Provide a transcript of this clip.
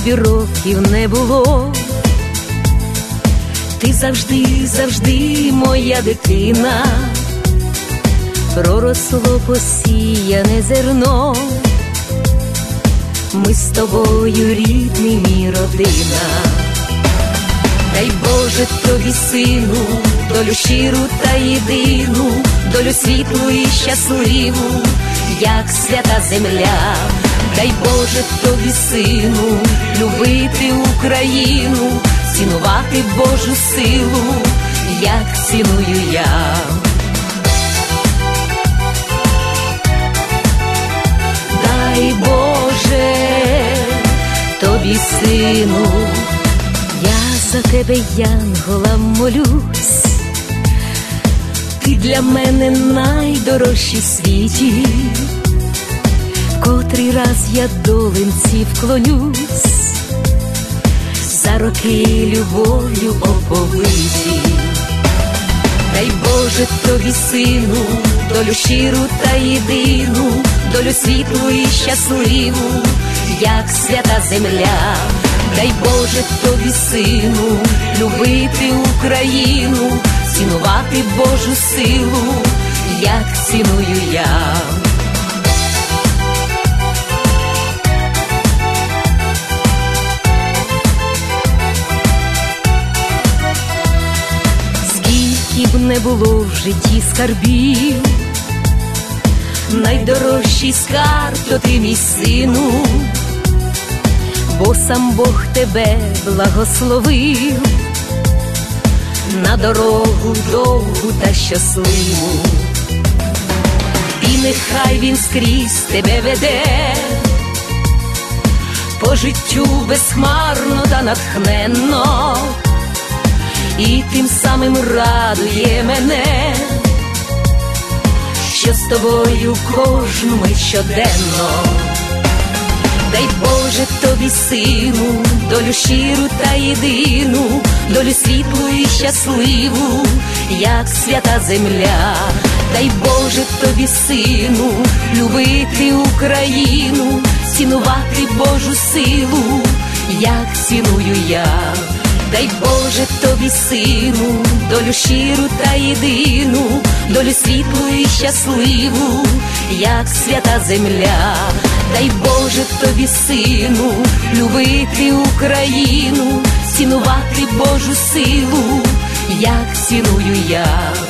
тобі років не було. Ти завжди, завжди моя дитина, проросло посіяне зерно. Ми з тобою рідний мій, родина. Дай Боже тобі, сину, долю щиру та єдину, долю світлу і щасливу, як свята земля. Дай Боже тобі, сину, любити Україну, цінувати Божу силу, як ціную я. Дай Боже тобі, сину, я за тебе, янгола, молюсь. Ти для мене найдорожчий в світі. Котрий раз я доленці вклонюсь, за роки любов'ю оповиті. Дай Боже тобі, сину, долю щиру та єдину, долю світлу і щасливу, як свята земля. Дай Боже тобі, сину, любити Україну, цінувати Божу силу, як ціную я. Скільки б не було в житті скарбів, найдорожчий скарб то ти, мій сину, бо сам Бог тебе благословив на дорогу довгу та щасливу. І нехай він скрізь тебе веде по життю безхмарно та натхненно, і тим самим радує мене, що з тобою кожну мить щоденно. Дай Боже тобі, сину, долю щиру та єдину, долю світлу і щасливу, як свята земля. Дай Боже тобі, сину, любити Україну, цінувати Божу силу, як ціную я. Дай Боже тобі, сину, долю щиру та єдину, долю світлу і щасливу, як свята земля. Дай Боже тобі, сину, любити Україну, цінувати Божу силу, як ціную я.